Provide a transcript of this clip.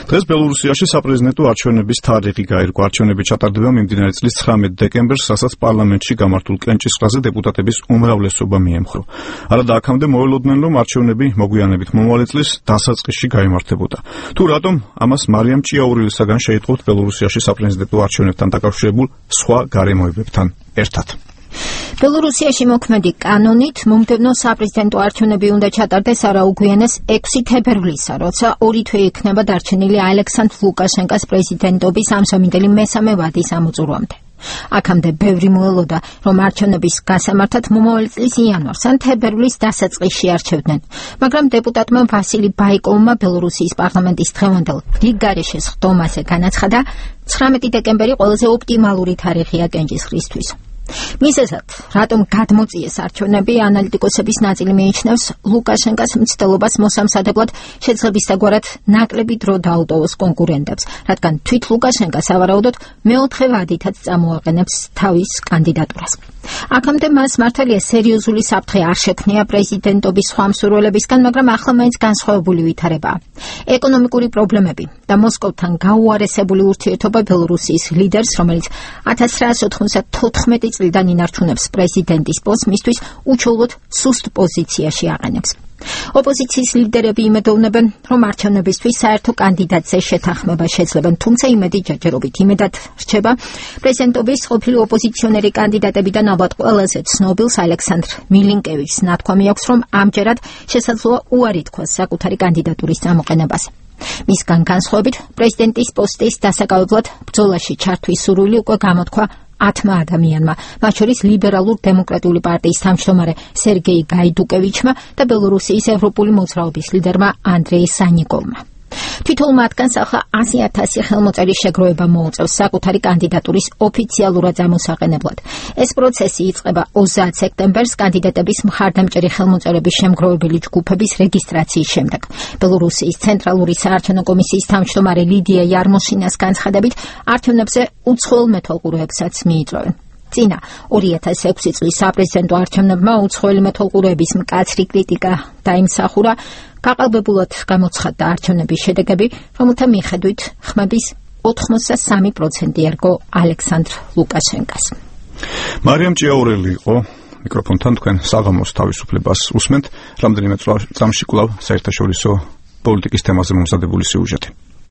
დღეს ბელორუსიაში საპრეზიდენტო არჩევნების თარიღი გაირკვა. არჩევნები ჩატარდება მიმდინარე წლის 19 დეკემბერს, რასაც პარლამენტში გამართულ კენჭისყრაზე დეპუტატების უმრავლესობა მიემხრო. არადა აქამდე მოელოდნენ, რომ არჩევნები მოგვიანებით მომავალ წლის დასაწყისში გაიმართებოდა. თუ რატომ, ამას მარიამ ჭიაურილისაგან შეიტყობთ ბელორუსიაში საპრეზიდენტო არჩევნებთან დაკავშირებულ სხვა გარემოებებთან ერთად. ბელორუსიაში მოქმედი კანონით მომდევნო საპრეზიდენტო არჩევნები უნდა ჩატარდეს არაუგვიანეს 6 თებერვლისა, როცა 2 თვე იქნება დარჩენილი ალექსანდრ ლუკაშენკოს პრეზიდენტობის ამჟამინდელი მესამე ვადის ამოწურვამდე. აქამდე ბევრი მოელოდა, რომ არჩევნების გასამართად მომავალი წლის იანვარს ან თებერვლის დასაწყისში არჩევდნენ, მაგრამ დეპუტატმა ვასილი ბაიკოვმა ბელორუსიის პარლამენტის დღევანდელ რიგგარეშეს ხდომაზე განაცხადა, 19 დეკემბერი ყველაზე ოპტიმალური თარიღია კენჭისყრისთვის. მისესად, რატომ გადმოწიეს არჩევნები, ანალიტიკოსების ნაწილი მიიჩნევს ლუკაშენკოს მცდელობას მოსამზადებლად შეძლებისდაგვარად ნაკლები დრო დაუტოვოს კონკურენტებს, რადგან თვით ლუკაშენკო სავარაუდოდ მეოთხე ვადითაც წამოაყენებს თავის კანდიდატურას. აქამდე მას მართალია სერიოზული საფრთხე არ შექმნია პრეზიდენტობის სხვა მსურველებისგან, მაგრამ ახლა მაინც განსხვავებული ვითარებაა. ეკონომიკური პრობლემები და მოსკოვთან გაუარესებული ურთიერთობა ბელორუსიის ლიდერს, რომელიც 1994 წლიდან ინარჩუნებს პრეზიდენტის პოსტს, მისთვის უჩვეულოდ სუსტ პოზიციაში აყენებს. ოპოზიციის ლიდერები იმედოვნებენ, რომ არჩევნებისთვის საერთო კანდიდატზე შეთანხმება შეძლებენ, თუმცა იმედი ჯერჯერობით იმედად რჩება პრეზიდენტობის ყოფილი ოპოზიციონერი კანდიდატებიდან ალბათ ყველაზე ცნობილს ალექსანდრ მილინკევიჩს ნათქვამი აქვს, რომ ამჯერად შესაძლოა უარი თქვას საკუთარი კანდიდატურის წამოყენებაზე. მისგან განსხვავებით, პრეზიდენტის პოსტის დასაკავებლად ბრძოლაში ჩართვის სურვილი უკვე გამოთქვა 10 ადამიანმა, მათ შორის ლიბერალურ დემოკრატიული პარტიის თავმჯდომარე სერგეი გაიდუკევიჩმა და ბელორუსიის ევროპული მოძრაობის ლიდერმა ანდრეი სანიკოვმა. თითოეულ მათგანს ახლა 100,000 ხელმოწერის შეგროვება მოუწევს საკუთარი კანდიდატურის ოფიციალურად ამოსაყენებლად. ეს პროცესი იწყება 30 სექტემბერს კანდიდატების მხარდამჭერი ხელმოწერების შემგროვებელი ჯგუფების რეგისტრაციის შემდეგ. ბელორუსიის ცენტრალური საარჩევნო კომისიის თავმჯდომარე ლიდია იარმოშინას განცხადებით, არჩევნებზე უცხოელ მეთვალყურეებსაც მიიწვევენ. წინა 2006 წლის საპრეზიდენტო არჩევნებმა უცხოელი მეთვალყურეების მკაცრი კრიტიკა დაიმსახურა. გაყალბებულად გამოცხადდა არჩევნების შედეგები, რომელთა მიხედვით ხმების 83% ერგო ალექსანდრ ლუკაშენკოს. მარიამ ჭიაურელი იყო მიკროფონთან, თქვენ საღამოს თავისუფლებას უსმენთ. რამდენიმე წამში კვლავ საერთაშორისო პოლიტიკის თემაზე მომზადებული სიუჟეტი.